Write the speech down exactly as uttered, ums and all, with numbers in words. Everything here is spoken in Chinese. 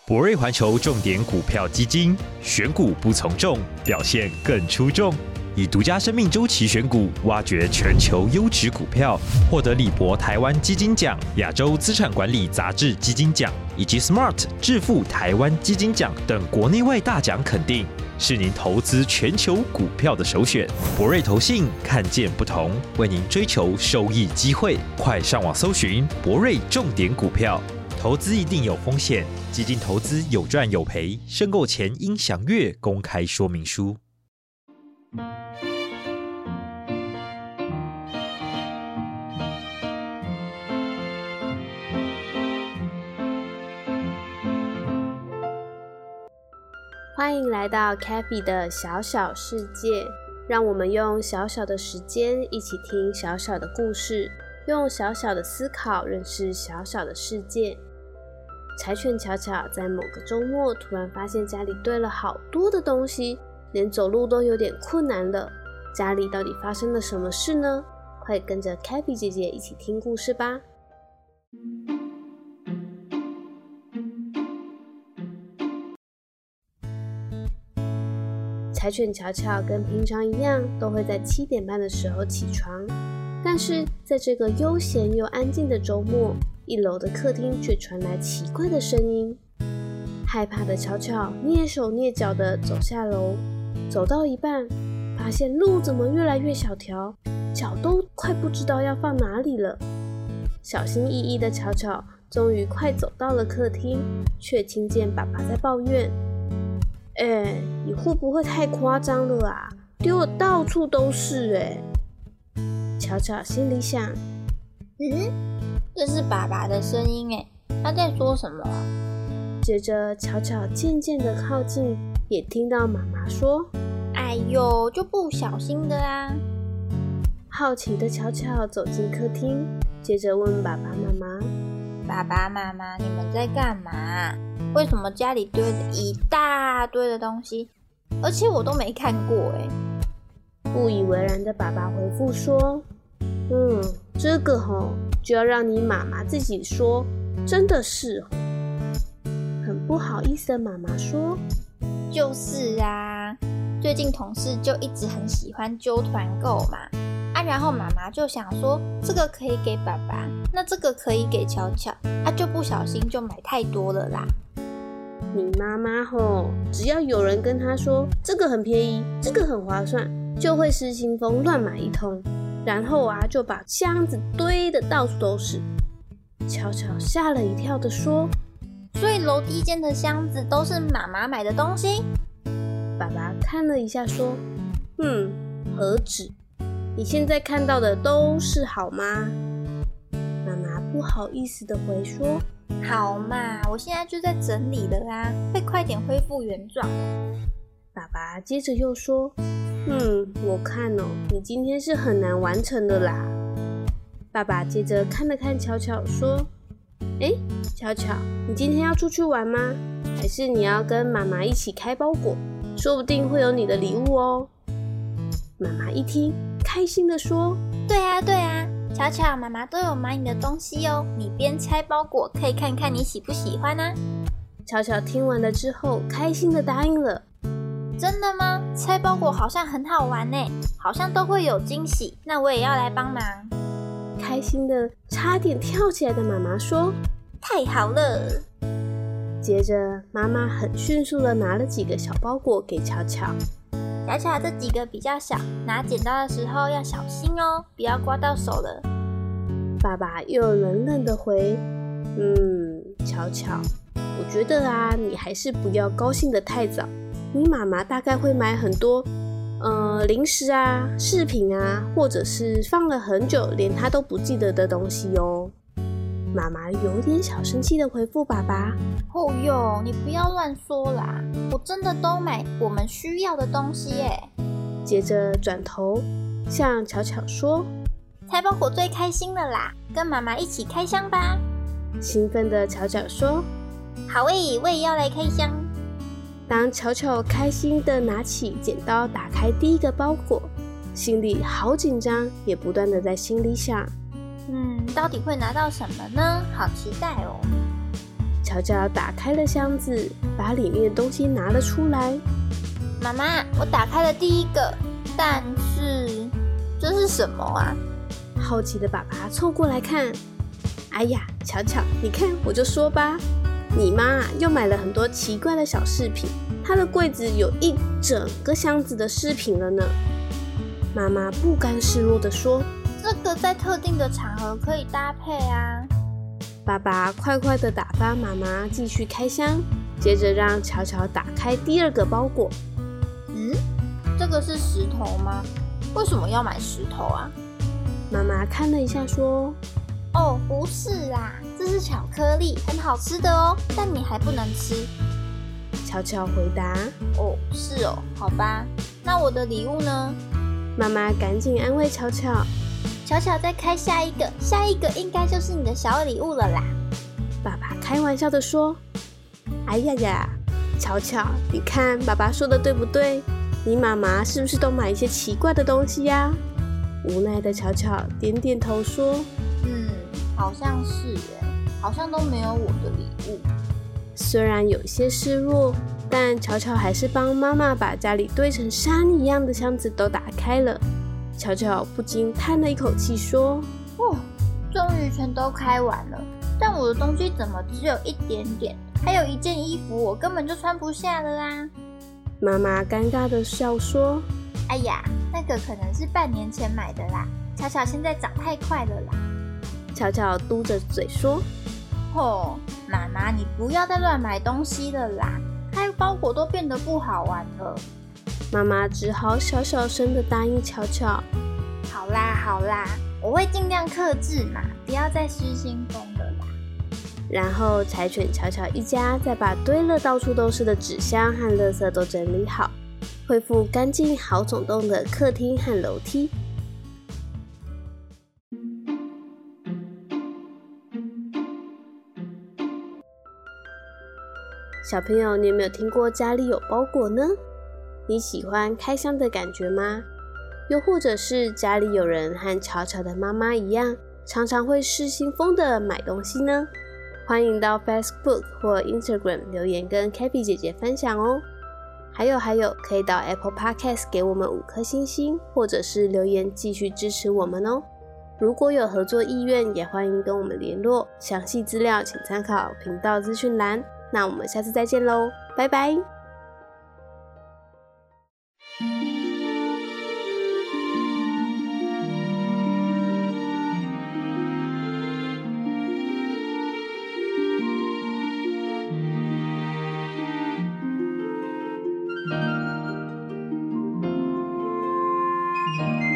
博瑞环球重点股票基金，选股不从众，表现更出众。以独家生命周期选股，挖掘全球优质股票，获得李博台湾基金奖、亚洲资产管理杂志基金奖以及 Smart 致富台湾基金奖等国内外大奖肯定，是您投资全球股票的首选。博瑞投信看见不同，为您追求收益机会。快上网搜寻博瑞重点股票。投资一定有风险，基金投资有赚有赔，申购前应详阅公开说明书。 欢迎来到 Kathy 的小小世界，让我们用小小的时间一起听小小的故事，用小小的思考认识小小的世界。柴犬巧巧在某个周末突然发现家里堆了好多的东西，连走路都有点困难了。家里到底发生了什么事呢？快跟着 Kathy 姐姐一起听故事吧。柴犬巧巧跟平常一样，都会在七点半的时候起床，但是在这个悠闲又安静的周末，一楼的客厅却传来奇怪的声音。害怕的巧巧蹑手蹑脚地走下楼，走到一半，发现路怎么越来越小条，脚都快不知道要放哪里了。小心翼翼的巧巧终于快走到了客厅，却听见爸爸在抱怨：哎，你会不会太夸张了啊？丢的到处都是哎！巧巧心里想： 嗯，这是爸爸的声音哎，他在说什么？ 接着巧巧渐渐的靠近，也听到妈妈说： 哎呦，就不小心的啊！ 好奇的巧巧走进客厅，接着问爸爸妈妈： 爸爸妈妈，你们在干嘛？为什么家里堆着一大堆的东西，而且我都没看过哎？ 不以为然的爸爸回复说：嗯，这个吼就要让你妈妈自己说，真的是。很不好意思的妈妈说： 就是啊，最近同事就一直很喜欢揪团购嘛，啊，然后妈妈就想说这个可以给爸爸，那这个可以给巧巧，啊，就不小心就买太多了啦。 你妈妈吼，只要有人跟她说这个很便宜，这个很划算，就会失心疯乱买一通，然后啊就把箱子堆得到处都是。巧巧吓了一跳的说： 所以楼梯间的箱子都是妈妈买的东西？ 爸爸看了一下说：嗯，何止，你现在看到的都是好吗？妈妈不好意思的回说： 好嘛，我现在就在整理了啊，会快点恢复原状。 爸爸接着又说：嗯，我看哦，你今天是很难完成的啦。爸爸接着看了看巧巧说：诶，巧巧，你今天要出去玩吗？还是你要跟妈妈一起开包裹？说不定会有你的礼物哦。妈妈一听，开心的说： 对啊对啊，巧巧，妈妈都有买你的东西哦，你边拆包裹可以看看你喜不喜欢啊。 巧巧听完了之后，开心的答应了。 真的吗？拆包裹好像很好玩呢，好像都会有惊喜，那我也要来帮忙。 开心的差点跳起来的妈妈说： 太好了。 接着妈妈很迅速的拿了几个小包裹给巧巧。 巧巧，这几个比较小，拿剪刀的时候要小心哦，不要刮到手了。 爸爸又冷冷的回：嗯，巧巧，我觉得啊，你还是不要高兴得太早。你妈妈大概会买很多呃零食啊、饰品啊，或者是放了很久连她都不记得的东西哦。妈妈有点小生气的回复爸爸： 哦哟，你不要乱说啦，我真的都买我们需要的东西耶。 接着转头向巧巧说： 拆包裹最开心了啦，跟妈妈一起开箱吧。 兴奋的巧巧说： 好诶，我也要来开箱。 当巧巧开心地拿起剪刀打开第一个包裹，心里好紧张，也不断地在心里想： 嗯，到底会拿到什么呢？好期待哦！ 巧巧打开了箱子，把里面的东西拿了出来。 妈妈，我打开了第一个，但是这是什么啊？ 好奇的爸爸凑过来看。哎呀，巧巧，你看，我就说吧，你妈又买了很多奇怪的小饰品，她的柜子有一整个箱子的饰品了呢。妈妈不甘示弱地说：“ 这个在特定的场合可以搭配啊。” 爸爸快快地打发妈妈继续开箱，接着让巧巧打开第二个包裹。 嗯，这个是石头吗？为什么要买石头啊？ 妈妈看了一下说：“ 哦，不是啦，这是巧克力，很好吃的哦，但你还不能吃。” 巧巧回答：“ 哦，是哦，好吧，那我的礼物呢？” 妈妈赶紧安慰巧巧：“ 巧巧再开下一个，下一个应该就是你的小礼物了啦。” 爸爸开玩笑地说：“哎呀呀，巧巧，你看爸爸说的对不对？你妈妈是不是都买一些奇怪的东西呀？”无奈的巧巧点点头说：“ 嗯，好像是耶，好像都没有我的礼物。” 虽然有些失落，但巧巧还是帮妈妈把家里堆成山一样的箱子都打开了。巧巧不禁叹了一口气说：“ 哦，终于全都开完了，但我的东西怎么只有一点点？还有一件衣服我根本就穿不下了啦！” 妈妈尴尬的笑说：“ 哎呀，那个可能是半年前买的啦，巧巧现在长太快了啦。” 巧巧嘟着嘴说：“ 哦，妈妈，你不要再乱买东西了啦，开包裹都变得不好玩了。” 妈妈只好小小声的答应巧巧：“ 好啦好啦，我会尽量克制嘛，不要再失心疯了啦。” 然后柴犬巧巧一家再把堆了到处都是的纸箱和垃圾都整理好，恢复干净好走动的客厅和楼梯。小朋友，你有没有听过家里有包裹呢？你喜欢开箱的感觉吗？又或者是家里有人和巧巧的妈妈一样，常常会失心疯的买东西呢？欢迎到 Facebook 或 Instagram 留言跟 Cappy 姐姐分享哦。还有还有，可以到 Apple Podcast 给我们五颗星星，或者是留言继续支持我们哦。如果有合作意愿，也欢迎跟我们联络，详细资料请参考频道资讯栏。那我们下次再见喽，拜拜。Thank you.